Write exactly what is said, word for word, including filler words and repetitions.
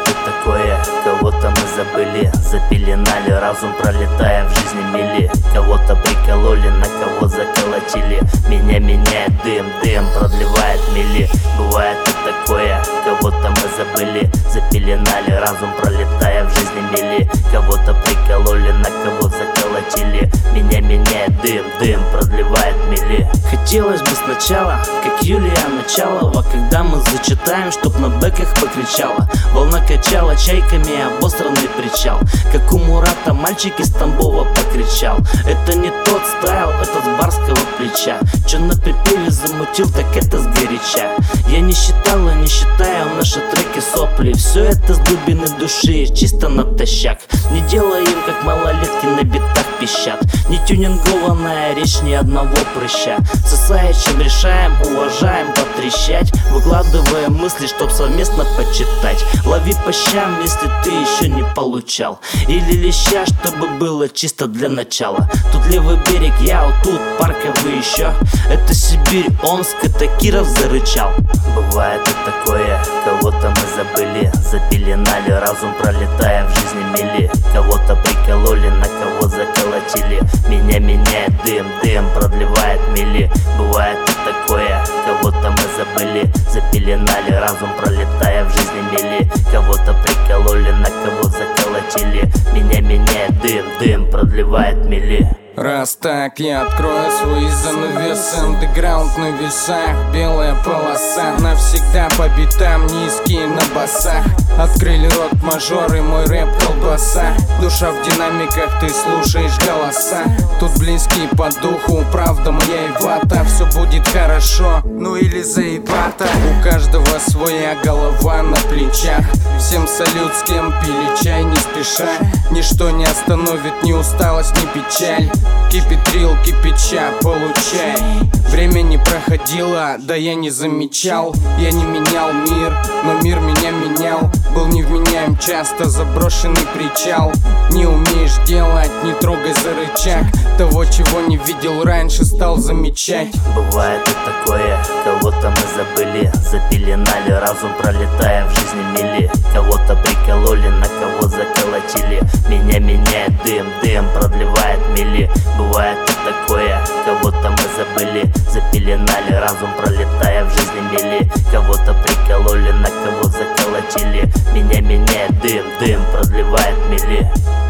Бывает и такое, кого-то мы забыли, запеленали разум, пролетая в жизни мили. Кого-то прикололи, на кого заколотили. Меня меняет дым, дым продлевает мили. Бывает и такое, кого-то мы забыли, запеленали разум, пролетая в жизни мили. Кого-то прикололи, на кого заколотили. Меня меняет дым, дым продлевает мили. Хотелось бы сначала, как Юлия Началова, когда мы зачитаем, чтоб на бэках покричала. Волна качала чайками обосранный причал, как у Мурата мальчик из Тамбова покричал. Это не тот стайл, это с барского плеча. Чё на припеве замутил, так это сгоряча. Я не считал и не считаю наши треки сопли. Все это с глубины души, чисто натощак. Не делаем, как малолетки на битах пищат. Не тюнингованная речь ни одного прыща. Сосая, чем решаем, уважаем, потрещать. Выкладывая мысли, чтоб совместно почитать. Лови по щам, если ты еще не получал. Или леща, чтобы было чисто для начала. Тут левый берег, я вот тут, парковый еще. Это Сибирь, Омск, это Киров зарычал. Бывает и такое, кого-то мы забыли, запеленали разум, пролетая в жизни мили. Кого-то прикололи, на кого заколотили. Меня меняет дым, дым продлевает мили. Бывает и такое, кого-то мы забыли, запеленали разум, пролетая в жизни мили. Кого-то прикололи, на кого заколотили. Меня меняет дым, дым продлевает мили. Раз так, я открою свои занавесы. Андеграунд на весах, белая полоса. Навсегда по битам, низкие на басах. Открыли рот мажоры, мой рэп колбаса. Душа в динамиках, ты слушаешь голоса. Тут близкие по духу, правда моя и вата. Все будет хорошо, ну или заебато. У каждого своя голова на плечах. Всем салют, с кем пили чай не спеша. Ничто не остановит ни усталость, ни печаль. Кипитрил, кипяча, получай. Время не проходило, да я не замечал. Я не менял мир, но мир меня менял. Был невменяем, часто заброшенный причал. Не умеешь делать, не трогай за рычаг. Того, чего не видел раньше, стал замечать. Бывает и такое, кого-то мы забыли, запеленали разум, пролетая в жизни мили. Кого-то прикололи, на кого заколотили. Меня меняет дым, дым продлевает мили. Бывает и такое, кого-то мы забыли, запеленали разум, пролетая в жизни мили. Кого-то прикололи, на кого заколотили. Меня меняет дым, дым продлевает мили.